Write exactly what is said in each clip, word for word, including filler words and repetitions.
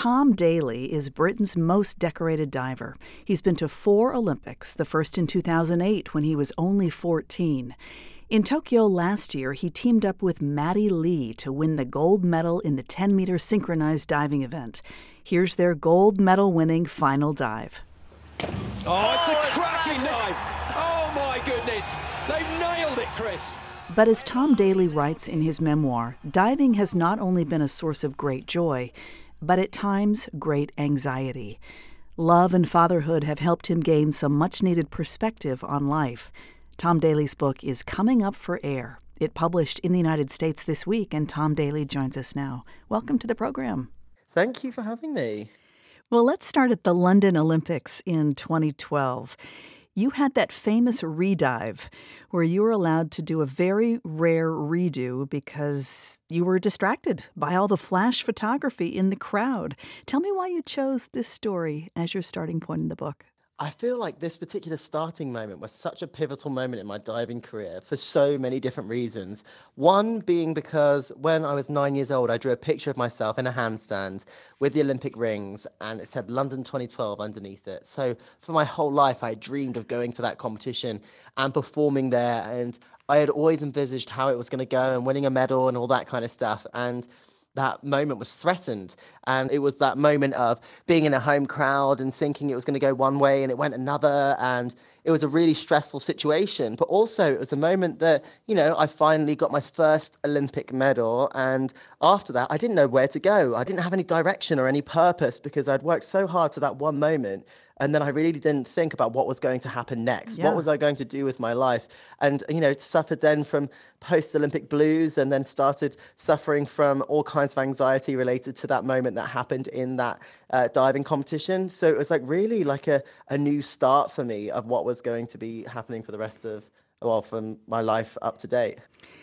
Tom Daley is Britain's most decorated diver. He's been to four Olympics, the first in two thousand eight when he was only fourteen. In Tokyo last year, he teamed up with Maddie Lee to win the gold medal in the ten-meter synchronized diving event. Here's their gold medal-winning final dive. Oh, it's a oh, cracking dive! Oh, my goodness! They've nailed it, Chris! But as Tom Daley writes in his memoir, diving has not only been a source of great joy, but at times great anxiety. Love and fatherhood have helped him gain some much-needed perspective on life. Tom Daley's book is coming up for air. It published in the United States this week, and Tom Daley joins us now. Welcome to the program. Thank you for having me. Well, let's start at the London Olympics in twenty twelve. You had that famous redive where you were allowed to do a very rare redo because you were distracted by all the flash photography in the crowd. Tell me why you chose this story as your starting point in the book. I feel like this particular starting moment was such a pivotal moment in my diving career for so many different reasons. One being because when I was nine years old, I drew a picture of myself in a handstand with the Olympic rings, and it said London twenty twelve underneath it. So for my whole life, I dreamed of going to that competition and performing there, and I had always envisaged how it was going to go and winning a medal and all that kind of stuff. And that moment was threatened, and it was that moment of being in a home crowd and thinking it was going to go one way and it went another, and it was a really stressful situation. But also it was the moment that, you know, I finally got my first Olympic medal, and after that I didn't know where to go. I didn't have any direction or any purpose because I'd worked so hard to that one moment. And then I really didn't think about what was going to happen next. Yeah. What was I going to do with my life? And, you know, suffered then from post-Olympic blues, and then started suffering from all kinds of anxiety related to that moment that happened in that uh, diving competition. So it was like really like a, a new start for me of what was going to be happening for the rest of, well, from my life up to date.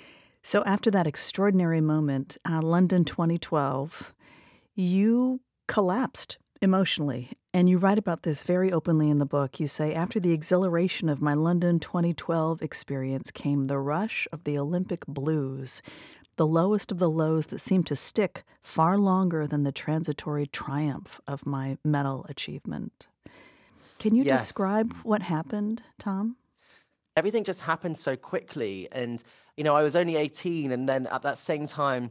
So after that extraordinary moment, uh, London twenty twelve, you collapsed emotionally. And you write about this very openly in the book. You say, after the exhilaration of my London twenty twelve experience came the rush of the Olympic blues, the lowest of the lows that seemed to stick far longer than the transitory triumph of my medal achievement. Can you Yes. describe what happened, Tom? Everything just happened so quickly. And, you know, I was only eighteen, and then at that same time,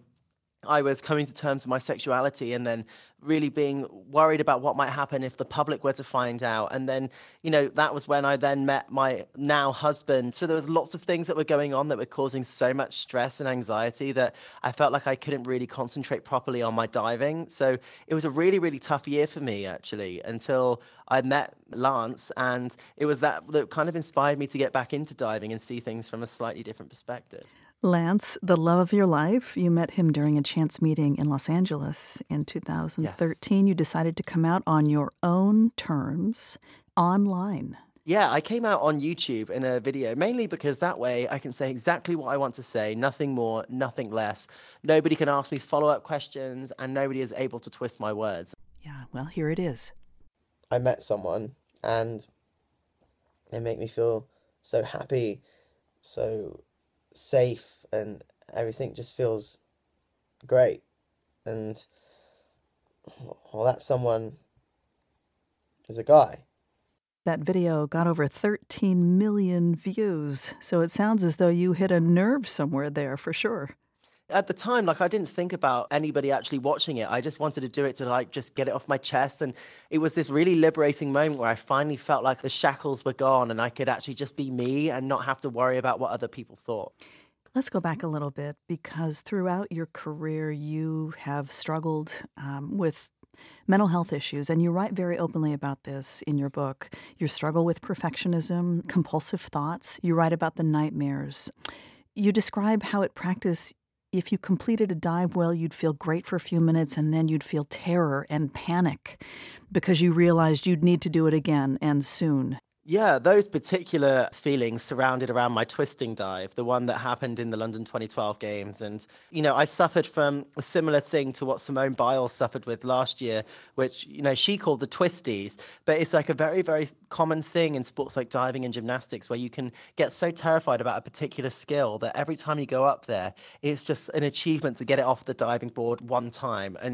I was coming to terms with my sexuality, and then really being worried about what might happen if the public were to find out. And then, you know, that was when I then met my now husband. So there was lots of things that were going on that were causing so much stress and anxiety that I felt like I couldn't really concentrate properly on my diving. So it was a really, really tough year for me, actually, until I met Lance. And it was that that kind of inspired me to get back into diving and see things from a slightly different perspective. Lance, the love of your life, you met him during a chance meeting in Los Angeles in two thousand thirteen. Yes. You decided to come out on your own terms online. Yeah, I came out on YouTube in a video, mainly because that way I can say exactly what I want to say, nothing more, nothing less. Nobody can ask me follow-up questions, and nobody is able to twist my words. Yeah, well, here it is. I met someone, and they make me feel so happy, so safe, and everything just feels great. And well, that someone is a guy. That video got over thirteen million views, so it sounds as though you hit a nerve somewhere there for sure. At the time, like, I didn't think about anybody actually watching it. I just wanted to do it to, like, just get it off my chest. And it was this really liberating moment where I finally felt like the shackles were gone and I could actually just be me and not have to worry about what other people thought. Let's go back a little bit, because throughout your career, you have struggled um, with mental health issues, and you write very openly about this in your book. Your struggle with perfectionism, compulsive thoughts. You write about the nightmares. You describe how at practice, if you completed a dive well, you'd feel great for a few minutes, and then you'd feel terror and panic because you realized you'd need to do it again, and soon. Yeah, those particular feelings surrounded around my twisting dive, the one that happened in the London twenty twelve games. And, you know, I suffered from a similar thing to what Simone Biles suffered with last year, which, you know, she called the twisties. But it's like a very, very common thing in sports like diving and gymnastics, where you can get so terrified about a particular skill that every time you go up there, it's just an achievement to get it off the diving board one time. And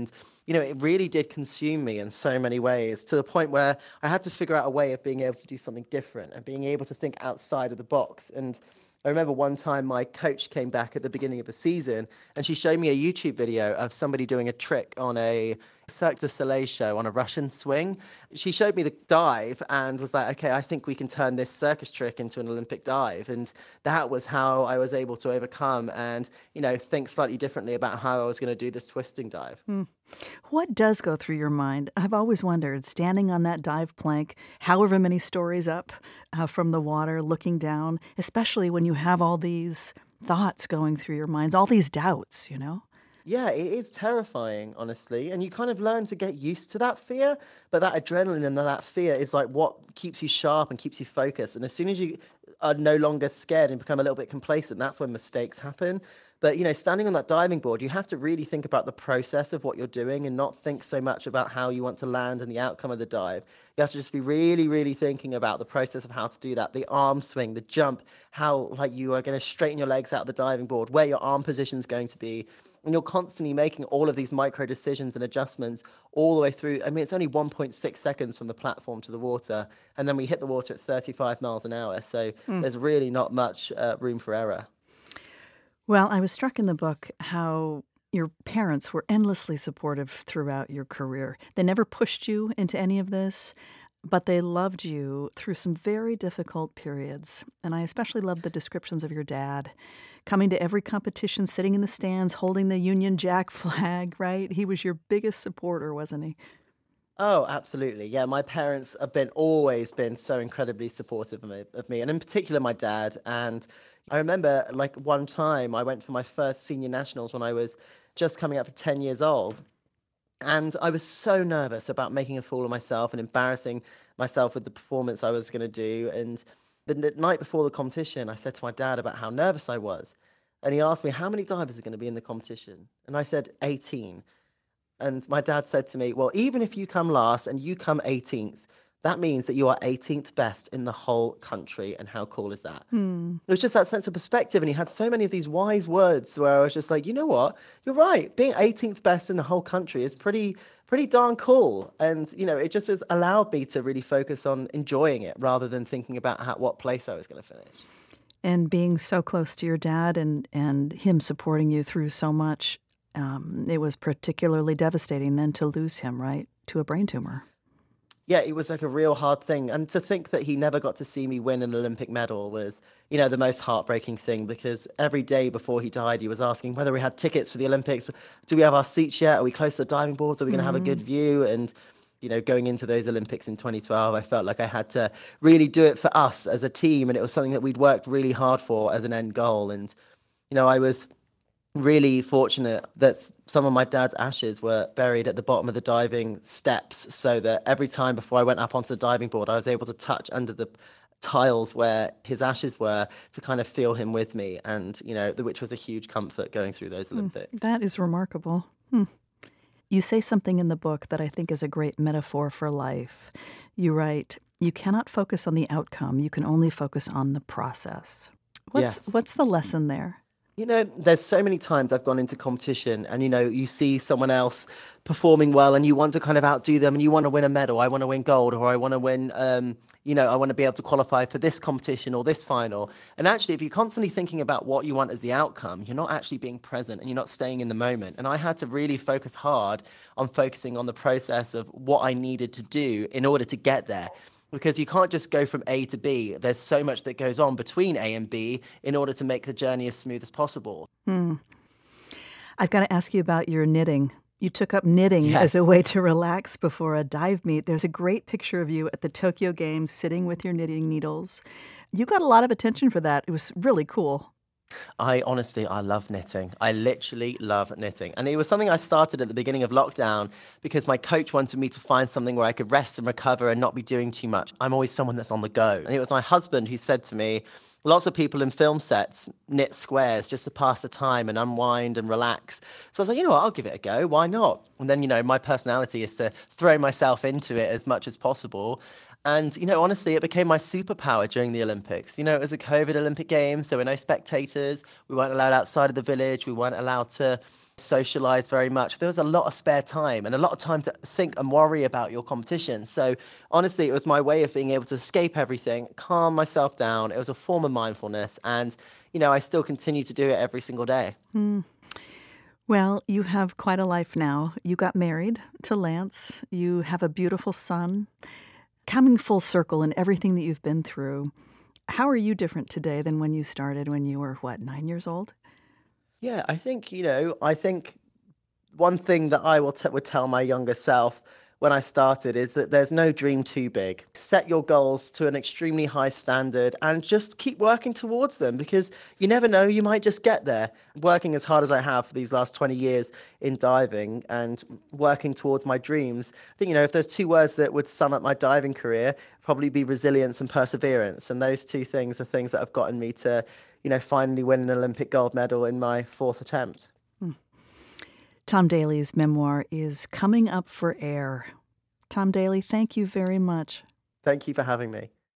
you know, it really did consume me in so many ways, to the point where I had to figure out a way of being able to do something different and being able to think outside of the box. And I remember one time my coach came back at the beginning of the season and she showed me a YouTube video of somebody doing a trick on a Cirque du Soleil show on a Russian swing. She showed me the dive and was like, okay, I think we can turn this circus trick into an Olympic dive. And that was how I was able to overcome and, you know, think slightly differently about how I was going to do this twisting dive. Mm. What does go through your mind? I've always wondered, standing on that dive plank, however many stories up uh, from the water, looking down, especially when you have all these thoughts going through your minds, all these doubts, you know? Yeah, it is terrifying, honestly. And you kind of learn to get used to that fear. But that adrenaline and that fear is like what keeps you sharp and keeps you focused. And as soon as you are no longer scared and become a little bit complacent, that's when mistakes happen. But, you know, standing on that diving board, you have to really think about the process of what you're doing and not think so much about how you want to land and the outcome of the dive. You have to just be really, really thinking about the process of how to do that, the arm swing, the jump, how like you are going to straighten your legs out of the diving board, where your arm position is going to be. And you're constantly making all of these micro decisions and adjustments all the way through. I mean, it's only one point six seconds from the platform to the water. And then we hit the water at thirty-five miles an hour. So mm. there's really not much uh, room for error. Well, I was struck in the book how your parents were endlessly supportive throughout your career. They never pushed you into any of this, but they loved you through some very difficult periods. And I especially love the descriptions of your dad coming to every competition, sitting in the stands, holding the Union Jack flag, right? He was your biggest supporter, wasn't he? Oh, absolutely. Yeah, my parents have been always been so incredibly supportive of me, of me, and in particular my dad. And I remember like one time I went for my first senior nationals when I was just coming up for ten years old. And I was so nervous about making a fool of myself and embarrassing myself with the performance I was going to do. And the n- night before the competition, I said to my dad about how nervous I was. And he asked me, how many divers are going to be in the competition? And I said, eighteen. And my dad said to me, well, even if you come last and you come eighteenth, that means that you are eighteenth best in the whole country. And how cool is that? Hmm. It was just that sense of perspective. And he had so many of these wise words where I was just like, you know what? You're right. Being eighteenth best in the whole country is pretty, pretty darn cool. And, you know, it just has allowed me to really focus on enjoying it rather than thinking about how, what place I was going to finish. And being so close to your dad and, and him supporting you through so much, um, it was particularly devastating then to lose him, right, to a brain tumor. Yeah, it was like a real hard thing. And to think that he never got to see me win an Olympic medal was, you know, the most heartbreaking thing, because every day before he died, he was asking whether we had tickets for the Olympics. Do we have our seats yet? Are we close to the diving boards? Are we going to have a good view? And, you know, going into those Olympics in twenty twelve, I felt like I had to really do it for us as a team. And it was something that we'd worked really hard for as an end goal. And, you know, I was really fortunate that some of my dad's ashes were buried at the bottom of the diving steps, so that every time before I went up onto the diving board, I was able to touch under the tiles where his ashes were to kind of feel him with me, and, you know, which was a huge comfort going through those Olympics. That is remarkable. Hmm. You say something in the book that I think is a great metaphor for life. You write, you cannot focus on the outcome, you can only focus on the process. What's, yes. What's the lesson there? You know, there's so many times I've gone into competition and, you know, you see someone else performing well and you want to kind of outdo them and you want to win a medal. I want to win gold, or I want to win, um, you know, I want to be able to qualify for this competition or this final. And actually, if you're constantly thinking about what you want as the outcome, you're not actually being present and you're not staying in the moment. And I had to really focus hard on focusing on the process of what I needed to do in order to get there. Because you can't just go from A to B. There's so much that goes on between A and B in order to make the journey as smooth as possible. Hmm. I've got to ask you about your knitting. You took up knitting Yes. as a way to relax before a dive meet. There's a great picture of you at the Tokyo Games sitting with your knitting needles. You got a lot of attention for that. It was really cool. I honestly, I love knitting. I literally love knitting. And it was something I started at the beginning of lockdown because my coach wanted me to find something where I could rest and recover and not be doing too much. I'm always someone that's on the go. And it was my husband who said to me, lots of people in film sets knit squares just to pass the time and unwind and relax. So I was like, you know what, I'll give it a go. Why not? And then, you know, my personality is to throw myself into it as much as possible. And, you know, honestly, it became my superpower during the Olympics. You know, it was a COVID Olympic Games. There were no spectators. We weren't allowed outside of the village. We weren't allowed to socialize very much. There was a lot of spare time and a lot of time to think and worry about your competition. So honestly, it was my way of being able to escape everything, calm myself down. It was a form of mindfulness. And, you know, I still continue to do it every single day. Mm. Well, you have quite a life now. You got married to Lance. You have a beautiful son. Coming full circle in everything that you've been through, how are you different today than when you started when you were, what, nine years old? Yeah, I think, you know, I think one thing that I will t- would tell my younger self when I started is that there's no dream too big. Set your goals to an extremely high standard and just keep working towards them, because you never know, you might just get there. Working as hard as I have for these last twenty years in diving and working towards my dreams, I think, you know, if there's two words that would sum up my diving career, probably be resilience and perseverance. And those two things are things that have gotten me to, you know, finally win an Olympic gold medal in my fourth attempt. Tom Daley's memoir is coming up for air. Tom Daley, thank you very much. Thank you for having me.